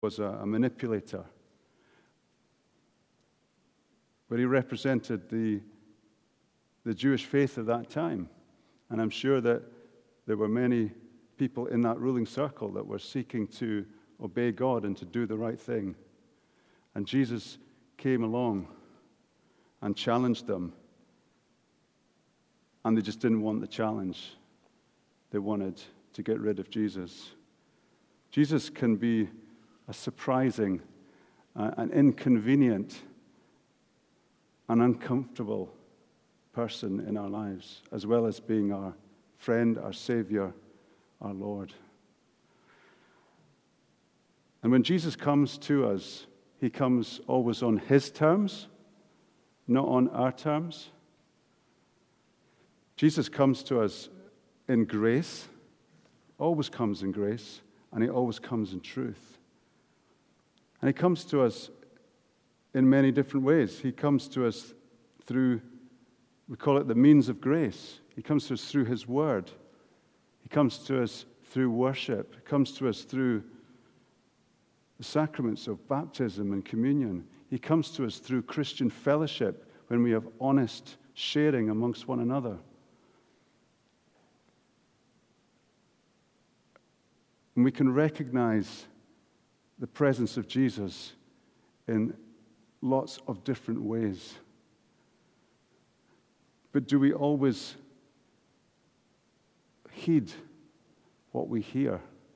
was a manipulator, but he represented the Jewish faith of that time. And I'm sure that there were many people in that ruling circle that were seeking to obey God and to do the right thing. And Jesus came along and challenged them. And they just didn't want the challenge. They wanted to get rid of Jesus. Jesus can be a surprising, an inconvenient, an uncomfortable person in our lives, as well as being our friend, our Savior, our Lord. And when Jesus comes to us, he comes always on his terms, not on our terms. Jesus comes to us in grace, always comes in grace, and he always comes in truth. And he comes to us in many different ways. He comes to us through, we call it the means of grace. He comes to us through his word. He comes to us through worship. He comes to us through the sacraments of baptism and communion. He comes to us through Christian fellowship when we have honest sharing amongst one another. And we can recognize the presence of Jesus in lots of different ways. But do we always heed what we hear?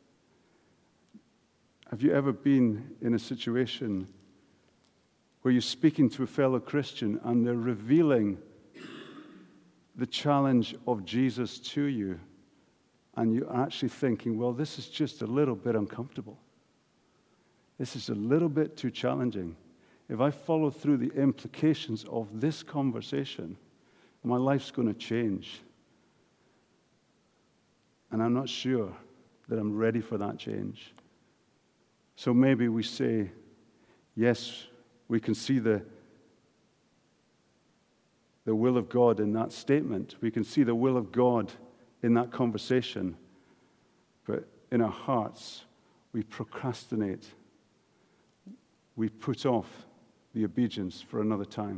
Have you ever been in a situation where you're speaking to a fellow Christian and they're revealing the challenge of Jesus to you, and you're actually thinking, well, this is just a little bit uncomfortable. This is a little bit too challenging. If I follow through the implications of this conversation, my life's going to change. And I'm not sure that I'm ready for that change. So maybe we say, yes, we can see the will of God in that statement. We can see the will of God in that conversation. But in our hearts, we procrastinate. We put off the obedience for another time.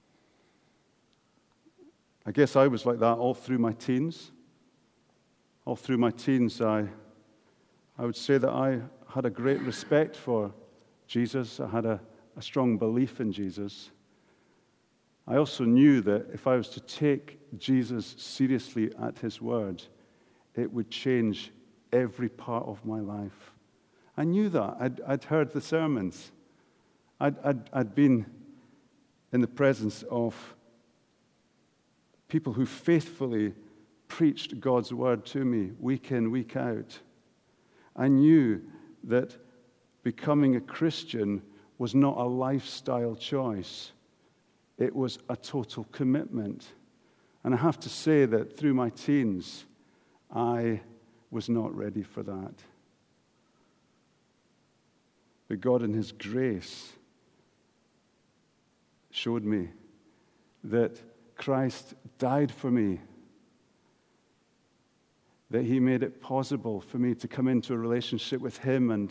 I guess I was like that all through my teens. All through my teens, I would say that I had a great respect for Jesus. I had a strong belief in Jesus. I also knew that if I was to take Jesus seriously at his word, it would change every part of my life. I knew that. I'd heard the sermons. I'd been in the presence of people who faithfully preached God's word to me week in, week out. I knew that becoming a Christian was not a lifestyle choice. It was a total commitment. And I have to say that through my teens, I was not ready for that. But God in his grace showed me that Christ died for me, that he made it possible for me to come into a relationship with him, and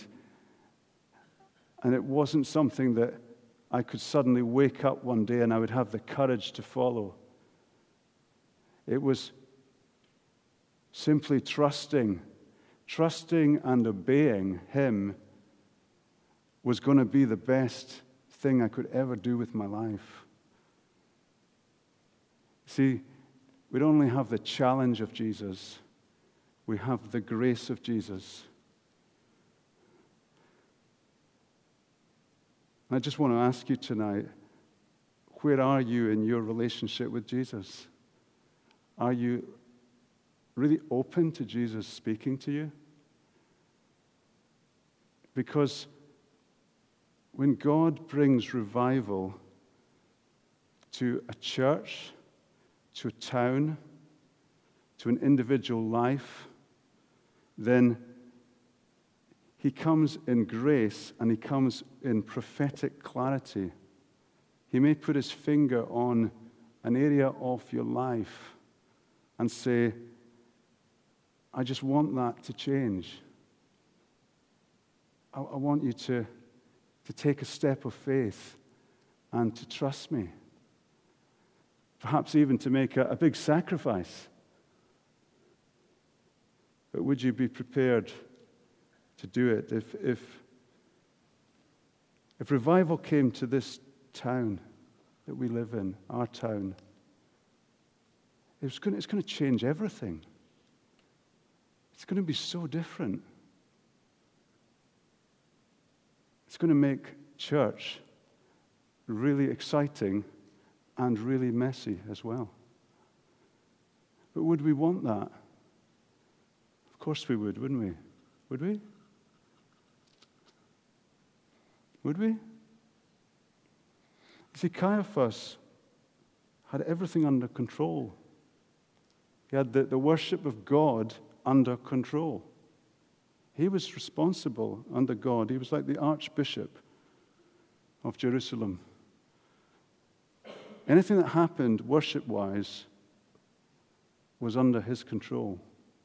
it wasn't something that I could suddenly wake up one day and I would have the courage to follow. It was simply trusting and obeying him was going to be the best thing I could ever do with my life. See, we don't only have the challenge of Jesus, we have the grace of Jesus. I just want to ask you tonight, where are you in your relationship with Jesus? Are you really open to Jesus speaking to you? Because when God brings revival to a church, to a town, to an individual life, then he comes in grace and he comes in prophetic clarity. He may put his finger on an area of your life and say, I just want that to change. I want you to take a step of faith and to trust me. Perhaps even to make a big sacrifice. But would you be prepared to do it? If revival came to this town that we live in, our town, it's going to change everything. It's going to be so different. It's going to make church really exciting and really messy as well. But would we want that? Of course we would, wouldn't we? Would we? Would we? You see, Caiaphas had everything under control. He had the worship of God under control. He was responsible under God. He was like the Archbishop of Jerusalem. Anything that happened worship-wise was under his control.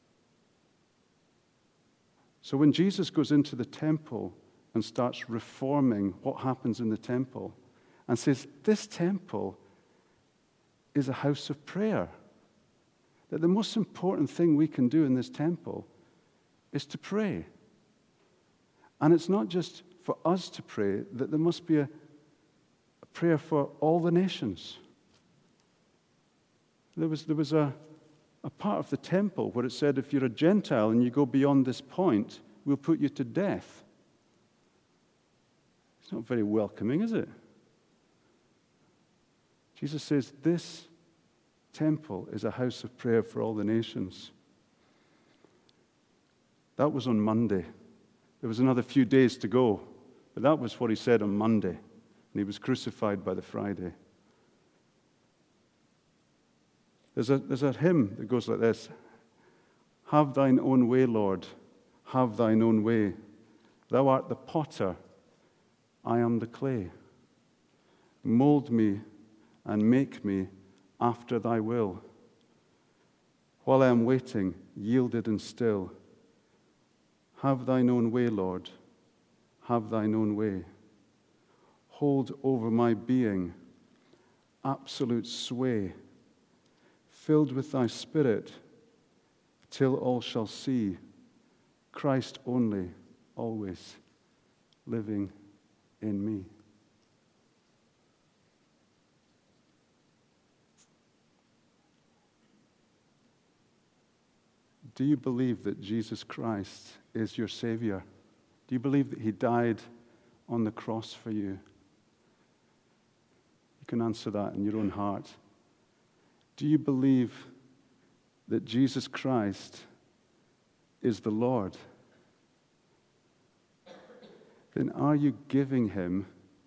So when Jesus goes into the temple and starts reforming what happens in the temple and says, this temple is a house of prayer, that the most important thing we can do in this temple is to pray. And it's not just for us to pray, that there must be a prayer for all the nations. There was a part of the temple where it said, if you're a Gentile and you go beyond this point, we'll put you to death. It's not very welcoming, is it? Jesus says, this temple is a house of prayer for all the nations. That was on Monday. There was another few days to go, but that was what he said on Monday, and he was crucified by the Friday. There's a hymn that goes like this: have thine own way, Lord, have thine own way. Thou art the potter, I am the clay. Mold me and make me after thy will. While I am waiting, yielded and still, have thine own way, Lord, have thine own way. Hold over my being absolute sway, filled with thy Spirit, till all shall see Christ only, always living in me. Do you believe that Jesus Christ is your Savior? Do you believe that he died on the cross for you? You can answer that in your own heart. Do you believe that Jesus Christ is the Lord? Then are you giving him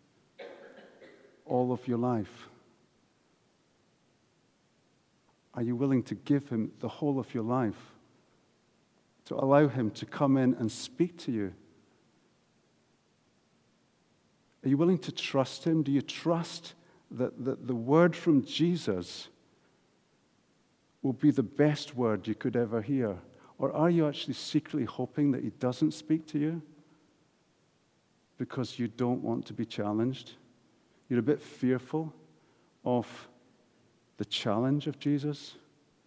all of your life? Are you willing to give him the whole of your life? To allow him to come in and speak to you? Are you willing to trust him? Do you trust that the word from Jesus will be the best word you could ever hear? Or are you actually secretly hoping that he doesn't speak to you because you don't want to be challenged? You're a bit fearful of the challenge of Jesus?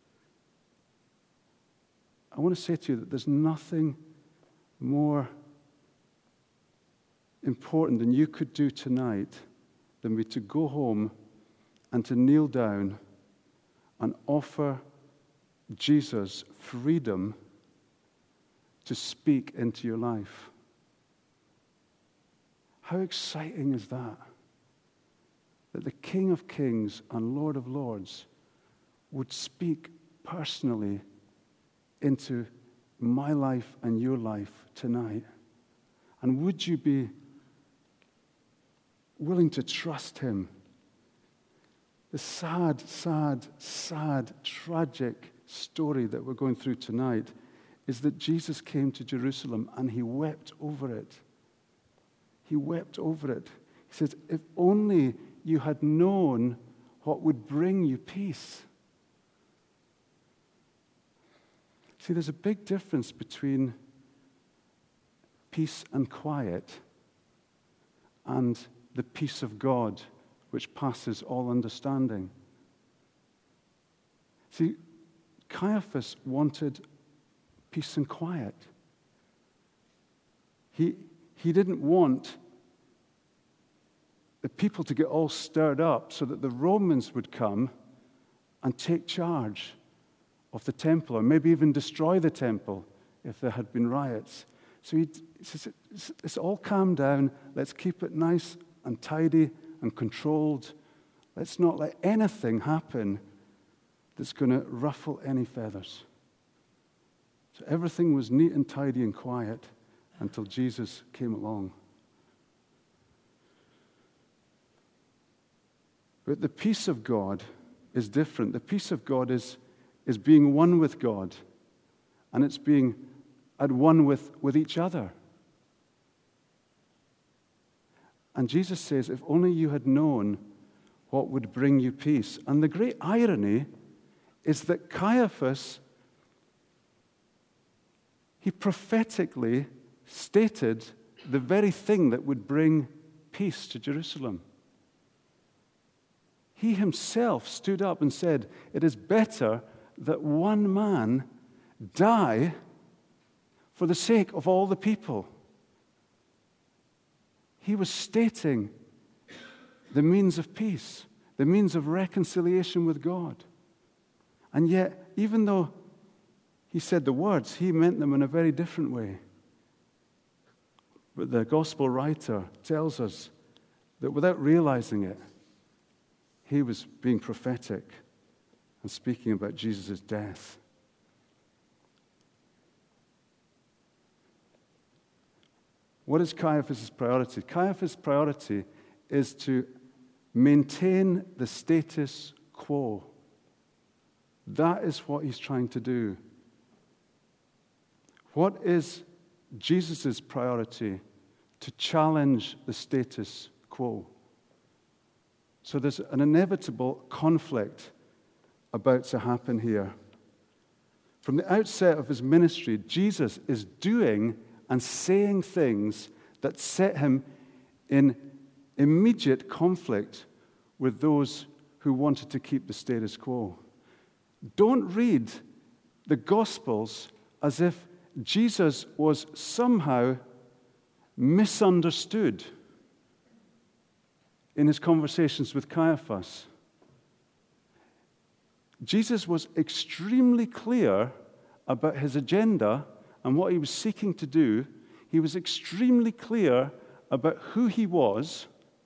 I want to say to you that there's nothing more important than you could do tonight than be to go home and to kneel down and offer Jesus freedom to speak into your life. How exciting is that? That the King of Kings and Lord of Lords would speak personally into my life and your life tonight. And would you be willing to trust him? The sad, tragic story that we're going through tonight is that Jesus came to Jerusalem and he wept over it. He wept over it. He says, if only you had known what would bring you peace. See, there's a big difference between peace and quiet, and the peace of God, which passes all understanding. See, Caiaphas wanted peace and quiet. He didn't want the people to get all stirred up so that the Romans would come and take charge of the temple, or maybe even destroy the temple if there had been riots. So he says, it's all calm down. Let's keep it nice and tidy and controlled. Let's not let anything happen that's going to ruffle any feathers. So everything was neat and tidy and quiet until Jesus came along. But the peace of God is different. The peace of God is being one with God, and it's being at one with each other. And Jesus says, if only you had known what would bring you peace. And the great irony is that Caiaphas, he prophetically stated the very thing that would bring peace to Jerusalem. He himself stood up and said, it is better that one man die for the sake of all the people. He was stating the means of peace, the means of reconciliation with God. And yet, even though he said the words, he meant them in a very different way. But the gospel writer tells us that without realizing it, he was being prophetic and speaking about Jesus' death. What is Caiaphas' priority? Caiaphas' priority is to maintain the status quo. That is what he's trying to do. What is Jesus' priority? To challenge the status quo. So there's an inevitable conflict about to happen here. From the outset of his ministry, Jesus is doing and saying things that set him in immediate conflict with those who wanted to keep the status quo. Don't read the Gospels as if Jesus was somehow misunderstood in his conversations with Caiaphas. Jesus was extremely clear about his agenda and what he was seeking to do. He was extremely clear about who he was.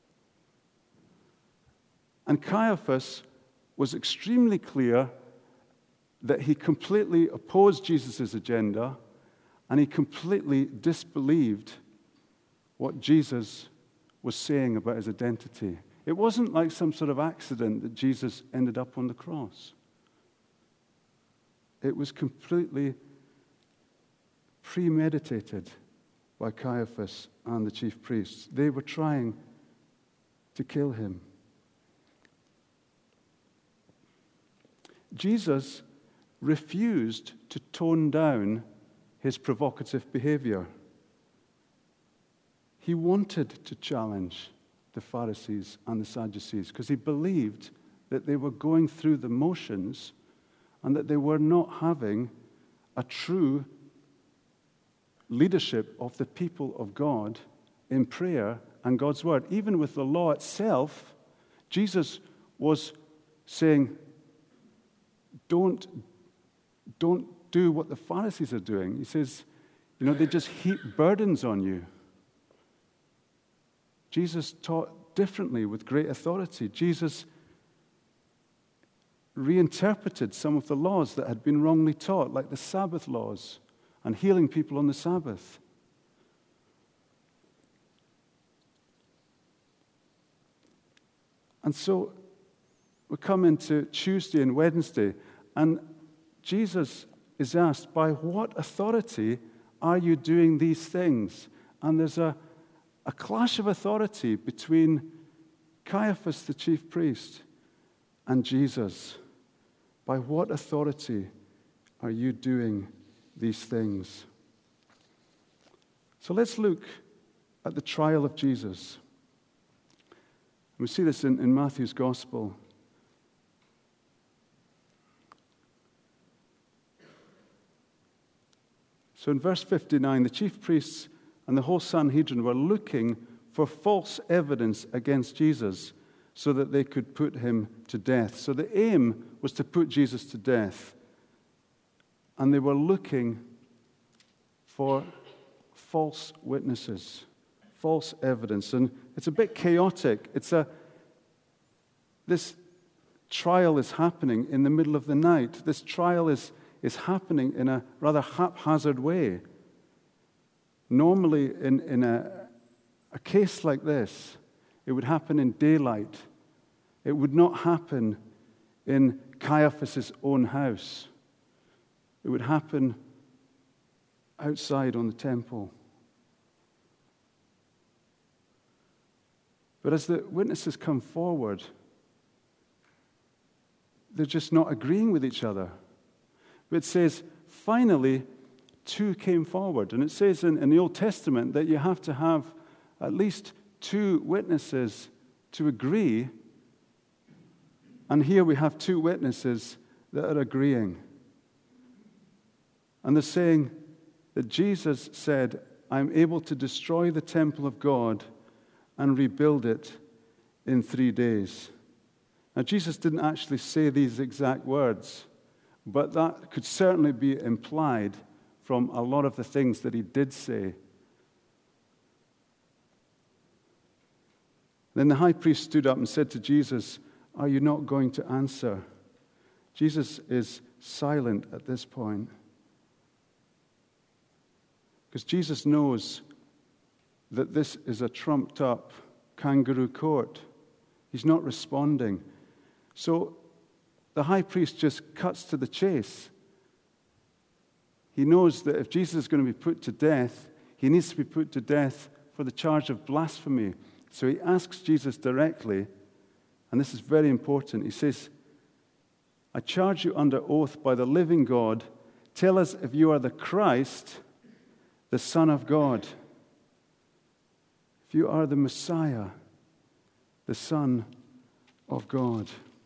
And Caiaphas was extremely clear that he completely opposed Jesus' agenda, and he completely disbelieved what Jesus was saying about his identity. It wasn't like some sort of accident that Jesus ended up on the cross. It was completely premeditated by Caiaphas and the chief priests. They were trying to kill him. Jesus refused to tone down his provocative behavior. He wanted to challenge the Pharisees and the Sadducees because he believed that they were going through the motions and that they were not having a true leadership of the people of God in prayer and God's word. Even with the law itself, Jesus was saying, don't do what the Pharisees are doing. He says, they just heap burdens on you. Jesus taught differently with great authority. Jesus reinterpreted some of the laws that had been wrongly taught, like the Sabbath laws and healing people on the Sabbath. And so we come into Tuesday and Wednesday, and Jesus is asked, by what authority are you doing these things? And there's a clash of authority between Caiaphas, the chief priest, and Jesus. By what authority are you doing these things? So let's look at the trial of Jesus. We see this in Matthew's Gospel. So in verse 59, the chief priests and the whole Sanhedrin were looking for false evidence against Jesus so that they could put him to death. So the aim was to put Jesus to death. And they were looking for false witnesses, false evidence. And it's a bit chaotic. This trial is happening in the middle of the night. This trial is happening in a rather haphazard way. Normally, in a case like this, it would happen in daylight. It would not happen in Caiaphas' own house. It would happen outside on the temple. But as the witnesses come forward, they're just not agreeing with each other. It says, finally, two came forward. And it says in the Old Testament that you have to have at least two witnesses to agree. And here we have two witnesses that are agreeing. And they're saying that Jesus said, I'm able to destroy the temple of God and rebuild it in 3 days. Now, Jesus didn't actually say these exact words, but that could certainly be implied from a lot of the things that he did say. Then the high priest stood up and said to Jesus, are you not going to answer? Jesus is silent at this point. Because Jesus knows that this is a trumped-up kangaroo court. He's not responding. So the high priest just cuts to the chase. He knows that if Jesus is going to be put to death, he needs to be put to death for the charge of blasphemy. So he asks Jesus directly, and this is very important. He says, I charge you under oath by the living God, tell us if you are the Christ, the Son of God. If you are the Messiah, the Son of God.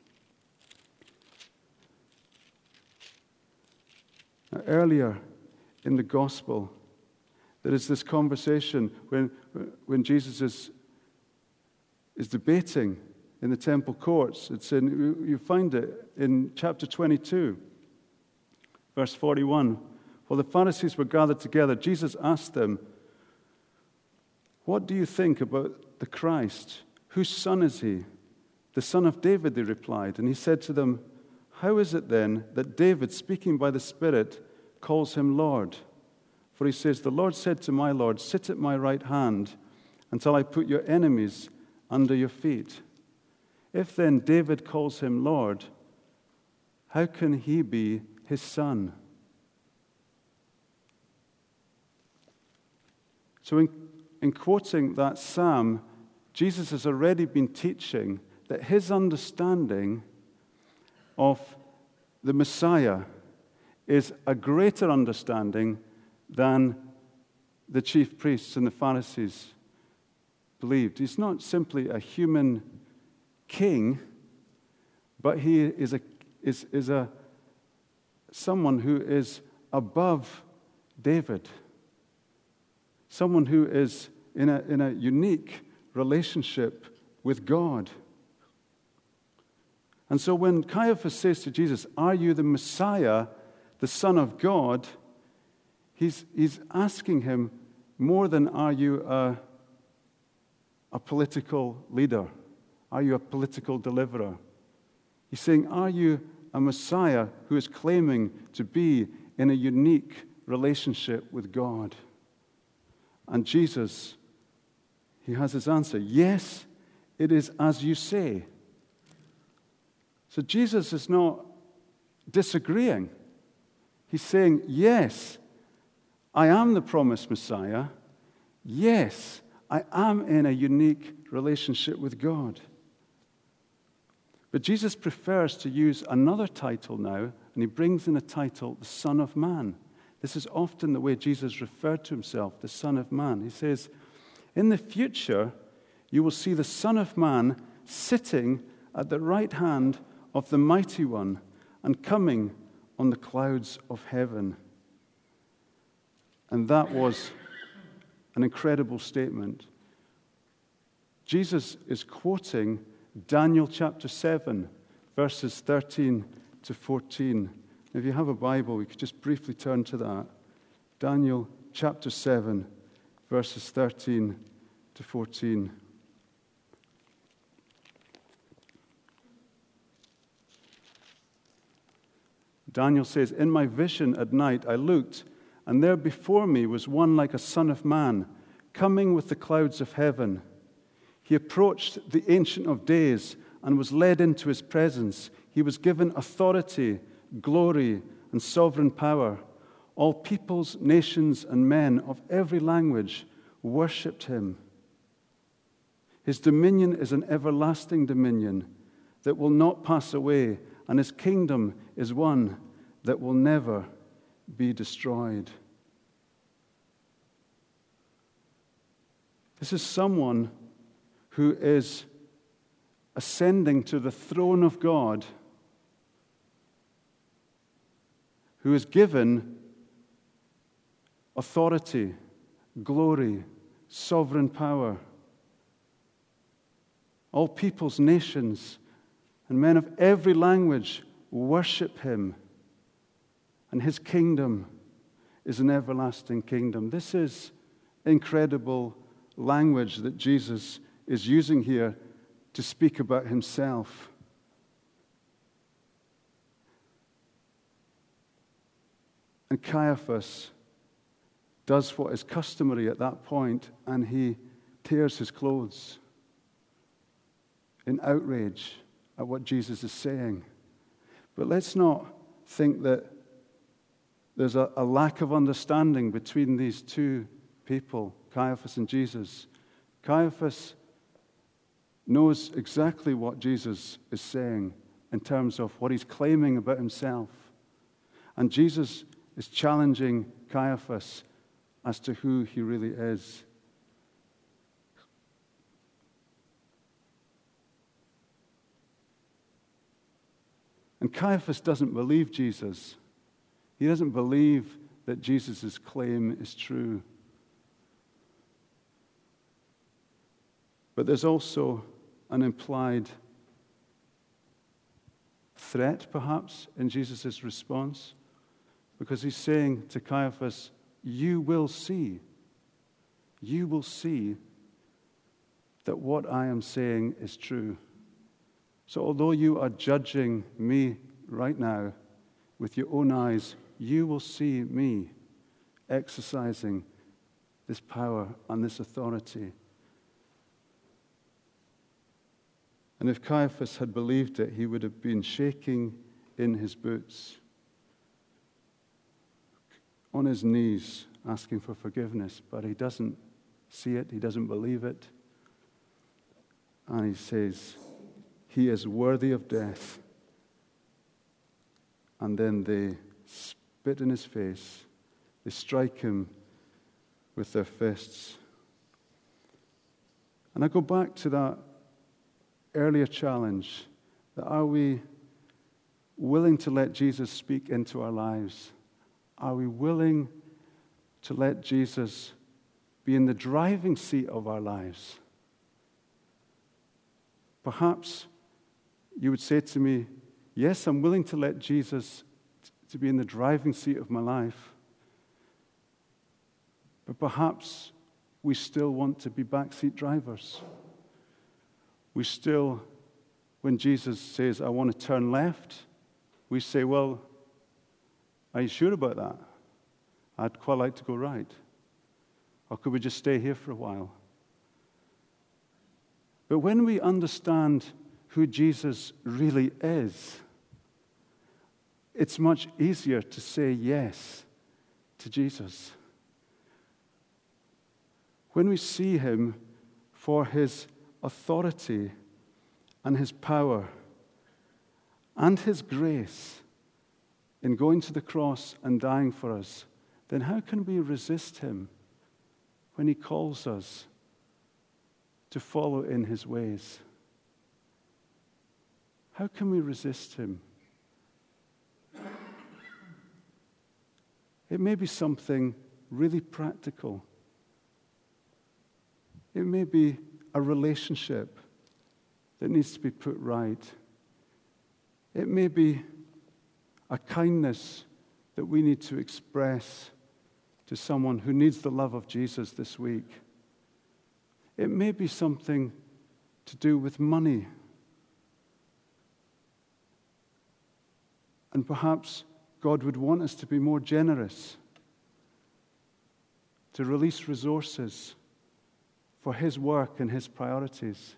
Now, earlier in the Gospel, there is this conversation when Jesus is debating in the temple courts. You find it in chapter 22, verse 41. While the Pharisees were gathered together, Jesus asked them, what do you think about the Christ? Whose son is he? The son of David, they replied. And he said to them, how is it then that David, speaking by the Spirit, calls him Lord? For he says, the Lord said to my Lord, sit at my right hand until I put your enemies under your feet. If then David calls him Lord, how can he be his son? So in quoting that psalm, Jesus has already been teaching that his understanding of the Messiah is a greater understanding than the chief priests and the Pharisees believed. He's not simply a human king, but he is someone who is above David, someone who is in a unique relationship with God. And so when Caiaphas says to Jesus, are you the Messiah, the Son of God, he's asking him more than are you a political leader? Are you a political deliverer? He's saying, are you a Messiah who is claiming to be in a unique relationship with God? And Jesus, he has his answer. Yes, it is as you say. So Jesus is not disagreeing. He's saying, yes, I am the promised Messiah. Yes, I am in a unique relationship with God. But Jesus prefers to use another title now, and he brings in a title, the Son of Man. This is often the way Jesus referred to himself, the Son of Man. He says, in the future, you will see the Son of Man sitting at the right hand of the Mighty One and coming on the clouds of heaven. And that was an incredible statement. Jesus is quoting Daniel chapter 7, verses 13 to 14. If you have a Bible, we could just briefly turn to that. Daniel chapter 7, verses 13 to 14. Daniel says, in my vision at night I looked, and there before me was one like a son of man, coming with the clouds of heaven. He approached the Ancient of Days and was led into his presence. He was given authority, glory, and sovereign power. All peoples, nations, and men of every language worshipped him. His dominion is an everlasting dominion that will not pass away, and his kingdom is one that will never be destroyed. This is someone who is ascending to the throne of God, who is given authority, glory, sovereign power. All peoples, nations, and men of every language worship him, and his kingdom is an everlasting kingdom. This is incredible language that Jesus is using here to speak about himself. And Caiaphas does what is customary at that point, and he tears his clothes in outrage at what Jesus is saying. But let's not think that there's a lack of understanding between these two people, Caiaphas and Jesus. Caiaphas knows exactly what Jesus is saying in terms of what he's claiming about himself. And Jesus is challenging Caiaphas as to who he really is. And Caiaphas doesn't believe Jesus. He doesn't believe that Jesus' claim is true. But there's also an implied threat, perhaps, in Jesus' response, because he's saying to Caiaphas, you will see that what I am saying is true. So although you are judging me right now with your own eyes, you will see me exercising this power and this authority. And if Caiaphas had believed it, he would have been shaking in his boots, on his knees, asking for forgiveness. But he doesn't see it, he doesn't believe it. And he says, he is worthy of death. And then they spit in his face. They strike him with their fists. And I go back to that earlier challenge, that are we willing to let Jesus speak into our lives? Are we willing to let Jesus be in the driving seat of our lives? Perhaps you would say to me, yes, I'm willing to let Jesus to be in the driving seat of my life. But perhaps we still want to be backseat drivers. We still, when Jesus says, I want to turn left, we say, well, are you sure about that? I'd quite like to go right. Or could we just stay here for a while? But when we understand who Jesus really is, it's much easier to say yes to Jesus. When we see him for his authority and his power and his grace in going to the cross and dying for us, then how can we resist him when he calls us to follow in his ways? How can we resist him? It may be something really practical. It may be a relationship that needs to be put right. It may be a kindness that we need to express to someone who needs the love of Jesus this week. It may be something to do with money. And perhaps God would want us to be more generous, to release resources for his work and his priorities.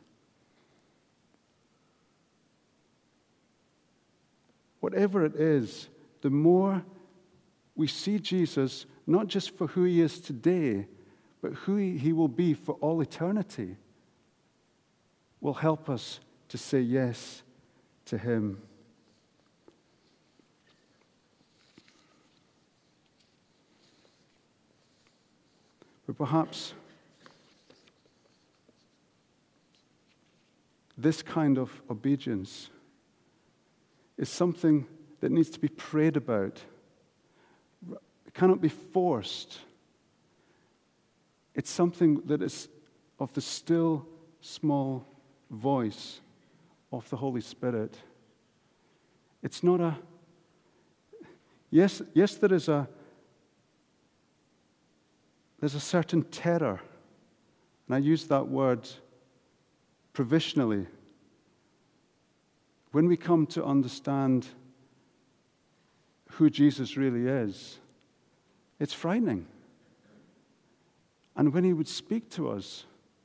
Whatever it is, the more we see Jesus, not just for who he is today, but who he will be for all eternity, will help us to say yes to him. But perhaps this kind of obedience is something that needs to be prayed about. It cannot be forced. It's something that is of the still, small voice of the Holy Spirit. It's not a... Yes, there's a certain terror, and I use that word provisionally. When we come to understand who Jesus really is, it's frightening. And when he would speak to us,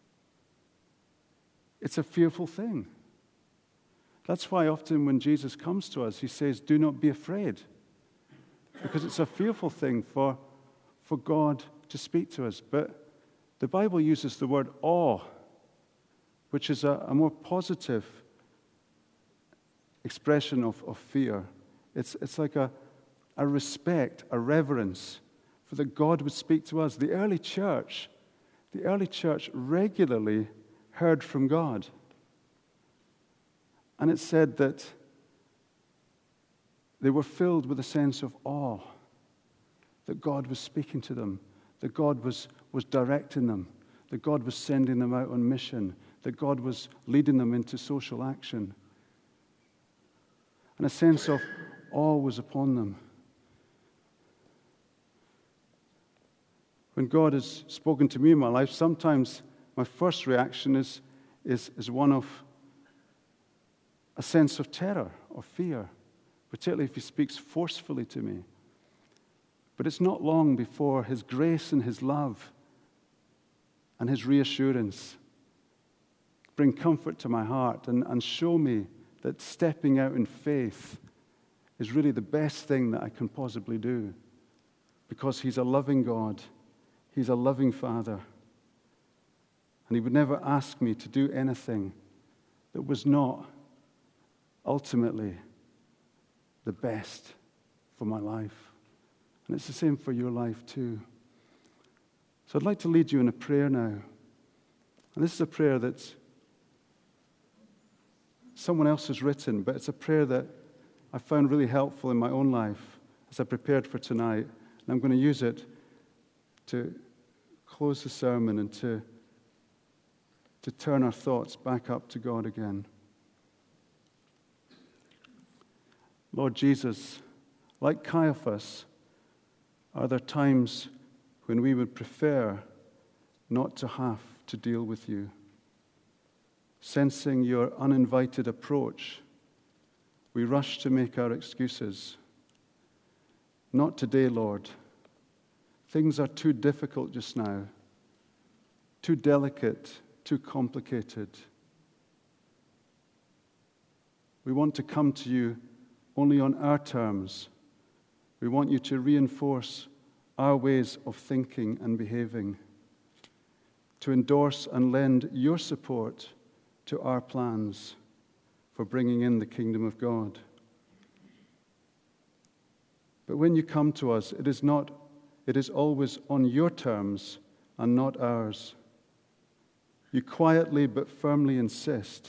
it's a fearful thing. That's why often when Jesus comes to us, he says, "Do not be afraid," because it's a fearful thing for God to speak to us. But the Bible uses the word awe, which is a more positive expression of fear. It's like a respect, a reverence for that God would speak to us. The early church regularly heard from God. And it said that they were filled with a sense of awe, that God was speaking to them, that God was directing them, that God was sending them out on mission, that God was leading them into social action. And a sense of awe was upon them. When God has spoken to me in my life, sometimes my first reaction is one of a sense of terror or fear, particularly if he speaks forcefully to me. But it's not long before his grace and his love and his reassurance bring comfort to my heart and show me that stepping out in faith is really the best thing that I can possibly do, because he's a loving God, he's a loving Father, and he would never ask me to do anything that was not ultimately the best for my life. And it's the same for your life too. So I'd like to lead you in a prayer now. And this is a prayer that someone else has written, but it's a prayer that I found really helpful in my own life as I prepared for tonight. And I'm going to use it to close the sermon and to turn our thoughts back up to God again. Lord Jesus, like Caiaphas, are there times when we would prefer not to have to deal with you? Sensing your uninvited approach, we rush to make our excuses. Not today, Lord. Things are too difficult just now, too delicate, too complicated. We want to come to you only on our terms. We want you to reinforce our ways of thinking and behaving, to endorse and lend your support to our plans for bringing in the kingdom of God. But when you come to us, it is not it is always on your terms and not ours. You quietly but firmly insist.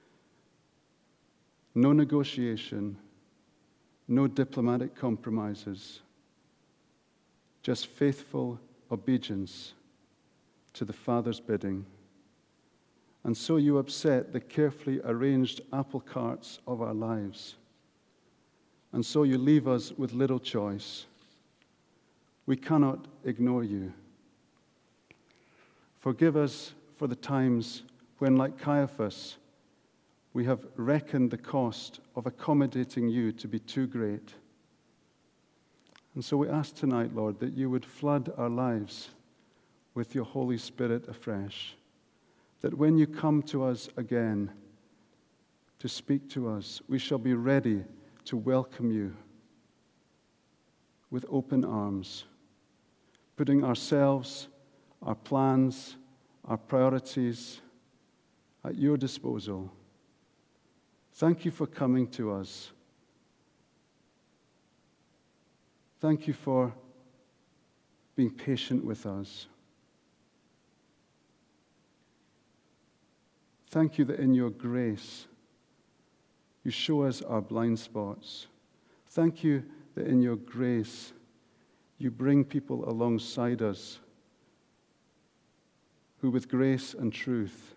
No negotiation, no diplomatic compromises, just faithful obedience to the Father's bidding. And so you upset the carefully arranged apple carts of our lives. And so you leave us with little choice. We cannot ignore you. Forgive us for the times when, like Caiaphas, we have reckoned the cost of accommodating you to be too great. And so we ask tonight, Lord, that you would flood our lives with your Holy Spirit afresh, that when you come to us again to speak to us, we shall be ready to welcome you with open arms, putting ourselves, our plans, our priorities at your disposal. Thank you for coming to us. Thank you for being patient with us. Thank you that in your grace, you show us our blind spots. Thank you that in your grace, you bring people alongside us who with grace and truth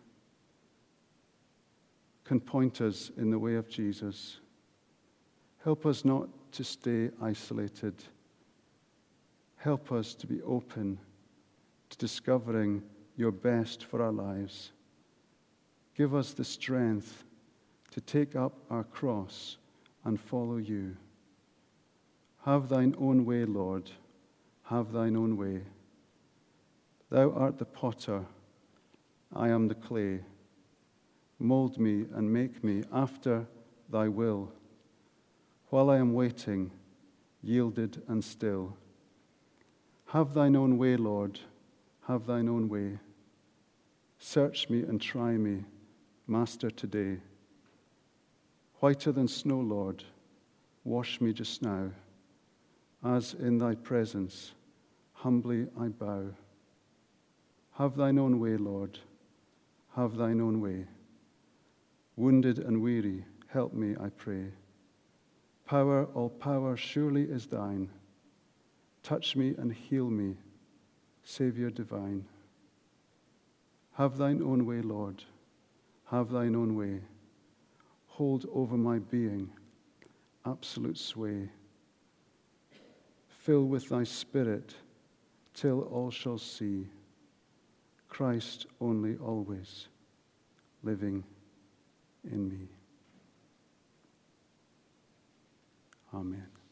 can point us in the way of Jesus. Help us not to stay isolated. Help us to be open to discovering your best for our lives. Give us the strength to take up our cross and follow you. Have thine own way, Lord. Have thine own way. Thou art the potter, I am the clay. Mold me and make me after thy will. While I am waiting, yielded and still. Have thine own way, Lord. Have thine own way. Search me and try me, Master, today. Whiter than snow, Lord, wash me just now. As in thy presence, humbly I bow. Have thine own way, Lord. Have thine own way. Wounded and weary, help me, I pray. Power, all power surely is thine. Touch me and heal me, Savior divine. Have thine own way, Lord. Have thine own way. Hold over my being absolute sway. Fill with thy Spirit till all shall see Christ only always living in me. Amen.